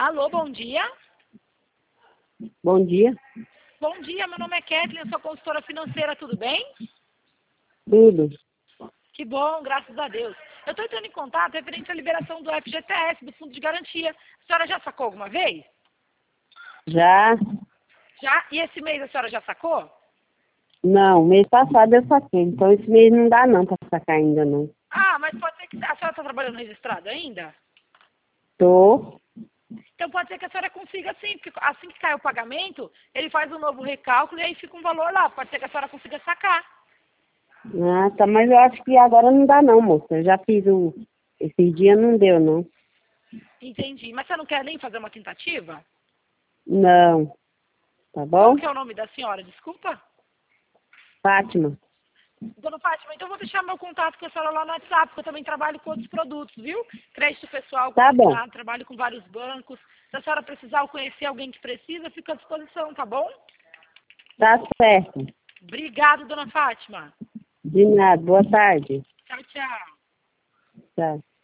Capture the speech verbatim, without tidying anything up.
Alô, bom dia. Bom dia. Bom dia, meu nome é Kathleen, eu sou consultora financeira, tudo bem? Tudo. Que bom, graças a Deus. Eu estou entrando em contato referente à liberação do F G T S, do Fundo de Garantia. A senhora já sacou alguma vez? Já? Já? E esse mês a senhora já sacou? Não, mês passado eu saquei. Então esse mês não dá não pra sacar ainda não. Ah, mas pode ser que a senhora está trabalhando registrado ainda? Tô. Então pode ser que a senhora consiga sim, porque assim que cai o pagamento, ele faz um novo recálculo e aí fica um valor lá. Pode ser que a senhora consiga sacar. Ah, tá, mas eu acho que agora não dá não, moça. Eu já fiz o... Esse dia não deu não. Entendi. Mas você não quer nem fazer uma tentativa? Não. Tá Como bom? que é o nome da senhora? Desculpa. Fátima. Dona Fátima, então eu vou deixar meu contato com a senhora lá no WhatsApp, porque eu também trabalho com outros produtos, viu? Crédito pessoal, Tá bom. consignado, trabalho com vários bancos. Se a senhora precisar ou conhecer alguém que precisa, fica à disposição, tá bom? Tá certo. Obrigada, Dona Fátima. De nada. Boa tarde. Tchau, tchau. Tchau.